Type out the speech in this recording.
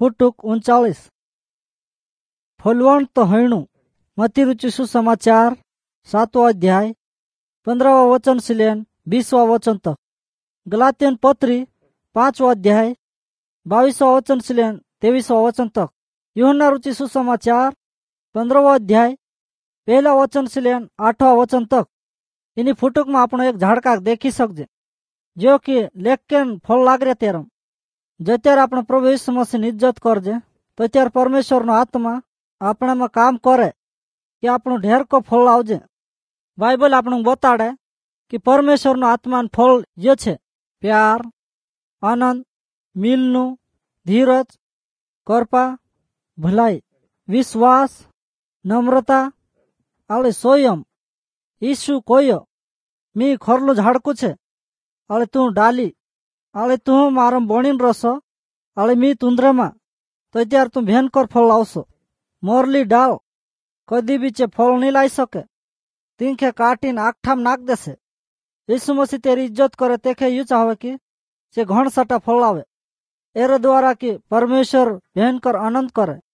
फुटुक 39 फलवंत तो हणु मती रुचि सुसमाचार 7वां अध्याय 15वां वचन से लेन 20वां वचन तक। गलातियन पत्री 5वां अध्याय 22वां वचन से लेन 23वां वचन तक। यूहन्ना रुचि सुसमाचार 15वां अध्याय 1 वचन से लेन 8वां वचन तक। इनी फुटुक में आपण एक झाड़का देखी सकजे जो कि लेकेन फल लागरे तेरम जत्यार आपण प्रभु यीशु मसीह इज्जत करजे तो त्यार परमेश्वर नो आत्मा अपने में काम करे कि आपण ढेर को फल आवजे। बाइबल आपण बताड़े कि परमेश्वर नो आत्मा फल ये छे प्यार, आनंद, मिलनु, धीरज, कृपा, भलाई, विश्वास, नम्रता आले सोयम। यीशु कोयो मी खरलो झाड़कू छे आले तू डाली आले तू मारम बोणीन रसो आले मी तुंद्रमा तो त्यार तू भयंकर फल लावसो। मोरली डाल कदी भी चे फल नहीं लाई सके तीखे काटीन आगठाम नाक देसे। यीशु मसीह तेरी इज्जत करे तेखे यू चाहे कि चे घण सटा फल लावे एरे द्वारा कि परमेश्वर भयंकर आनंद करे।